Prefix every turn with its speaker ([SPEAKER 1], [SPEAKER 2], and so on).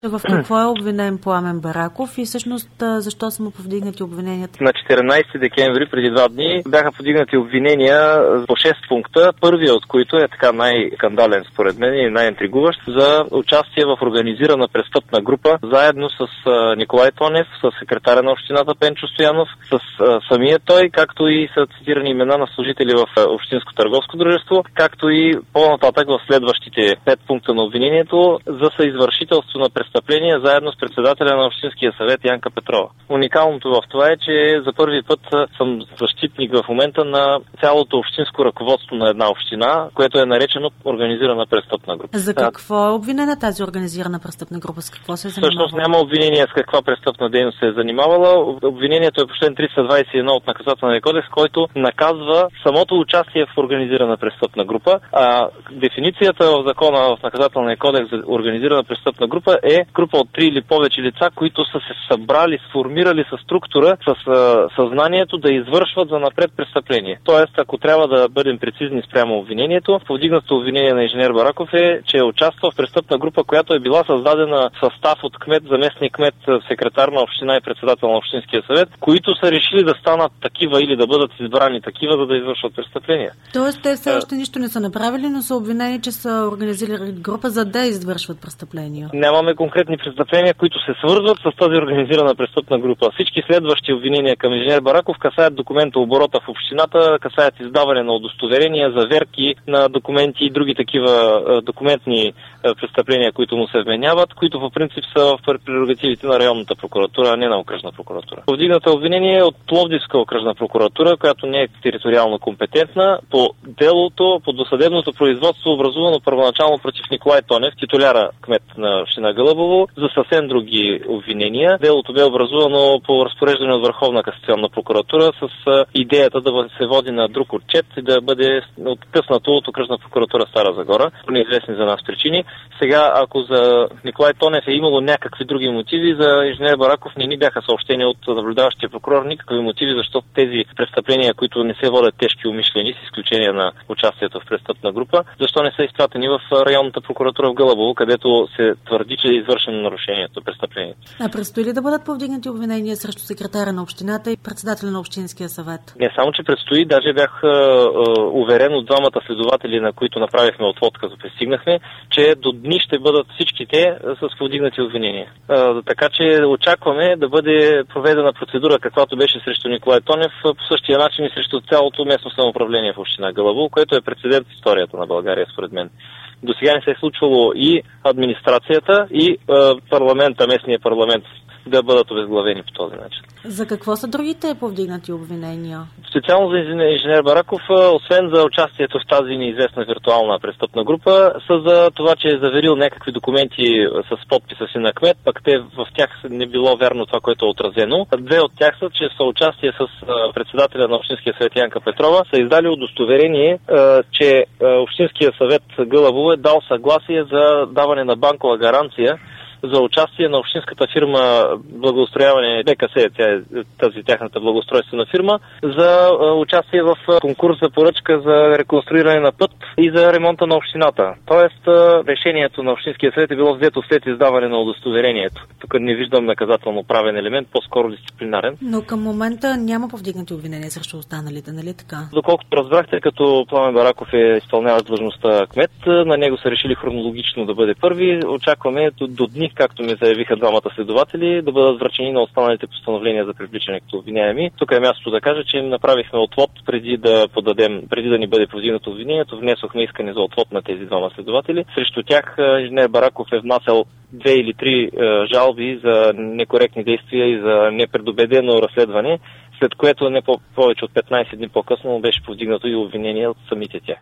[SPEAKER 1] В какво е обвинен Пламен Бараков и всъщност защо са му повдигнати обвиненията?
[SPEAKER 2] На 14 декември, преди 2 дни, бяха повдигнати обвинения по 6 пункта, първият от които е така най-скандален според мен и най-интригуващ, за участие в организирана престъпна група, заедно с Николай Тонев, с секретаря на общината Пенчо Стоянов, с самия той, както и са цитирани имена на служители в Общинско търговско дружество, както и по-нататък в следващите 5 пункта на обвинението за съизвършителство на престъпления заедно с председателя на Общинския съвет Янка Петрова. Уникалното в това е, че за първи път съм защитник в момента на цялото общинско ръководство на една община, което е наречено организирана престъпна група.
[SPEAKER 1] За какво е обвинена тази организирана престъпна група? С какво се е занимавала?
[SPEAKER 2] Всъщност няма обвинение с каква престъпна дейност се е занимавала. Обвинението е по член 321 от Наказателния кодекс, който наказва самото участие в организирана престъпна група. А дефиницията в закона в Наказателния кодекс за организирана престъпна група е група от 3 или повече лица, които са се събрали, сформирали със структура, с съзнанието да извършват за напред престъпление. Тоест, ако трябва да бъдем прецизни спрямо обвинението, повдигнато обвинение на инженер Бараков е, че е участвал в престъпна група, която е била създадена състав от кмет, заместник кмет, секретар на община и председател на Общинския съвет, които са решили да станат такива или да бъдат избрани такива, за да извършват престъпления.
[SPEAKER 1] Тоест, те все още нищо не са направили, но са обвинени, че са организирали група, за да извършват престъпления.
[SPEAKER 2] Нямаме конкретни престъпления, които се свързват с тази организирана престъпна група. Всички следващи обвинения към инженер Бараков касаят документооборота в общината, касаят издаване на удостоверения, заверки на документи и други такива документни престъпления, които му се вменяват, които по принцип са в прерогативите на районната прокуратура, а не на окръжна прокуратура. Повдигната обвинение от Пловдивска окръжна прокуратура, която не е териториално компетентна, по делото, по досъдебното производство, образувано първоначално против Николай Тонев, титуляра кмет на община Гълъбово, за съвсем други обвинения. Делото бе образувано по разпореждане от Върховна касационна прокуратура с идеята да се води на друг отчет и да бъде откъснато от окръжна прокуратура Стара Загора, по неизвестни за нас причини. Сега, ако за Николай Тонев е имало някакви други мотиви, за инженер Бараков не ни бяха съобщени от наблюдаващия прокурор никакви мотиви, защото тези престъпления, които не се водят тежки умишлени, с изключение на участието в престъпна група, защо не са изпратени в районната прокуратура в Гълъбово, където се твърди, че е извършено нарушението, престъплението.
[SPEAKER 1] А предстои ли да бъдат повдигнати обвинения срещу секретаря на общината и председателя на Общинския съвет?
[SPEAKER 2] Не само, че предстои, даже бях уверен от двамата следователи, на които направихме отвод, като пристигнахме, че до дни ще бъдат всичките с повдигнати обвинения. Така че очакваме да бъде проведена процедура, каквато беше срещу Николай Тонев, по същия начин и срещу цялото местно самоуправление в община Гълъбово, което е прецедент в историята на България, според мен. До сега не се е случвало и администрацията, и парламента, местния парламент да бъдат обезглавени по този начин.
[SPEAKER 1] За какво са другите повдигнати обвинения? Специално
[SPEAKER 2] за инженер Бараков, освен за участието в тази неизвестна виртуална престъпна група, са за това, че е заверил някакви документи с подписа си на кмет, пък в тях не било вярно това, което е отразено. Две от тях са, че в участие с председателя на Общинския съвет Янка Петрова са издали удостоверение, че Общинския съвет Гълъбово е дал съгласие за даване на банкова гаранция за участие на общинската фирма благоустрояване БКС, тази тяхната благоустройствена фирма, за участие в конкурс за поръчка за реконструиране на път и за ремонта на общината. Тоест, решението на Общинския съвет е било взето след издаване на удостоверението. Тук не виждам наказателно правен елемент, по-скоро дисциплинарен.
[SPEAKER 1] Но към момента няма повдигнати обвинения срещу останалите, нали така?
[SPEAKER 2] Доколкото разбрахте, като Пламен Бараков е изпълняващ длъжността кмет, на него са решили хронологично да бъде първи. Очакваме до дни, както ми заявиха двамата следователи, да бъдат връчени на останалите постановления за привличане като обвиняеми. Тук е мястото да кажа, че им направихме отвод преди да ни бъде повдигнато обвинението. Внесохме искане за отвод на тези двама следователи. Срещу тях инженер Бараков е внасял 2 или 3 жалби за некоректни действия и за непредубедено разследване, след което не повече от 15 дни по-късно беше повдигнато и обвинение от самите тях.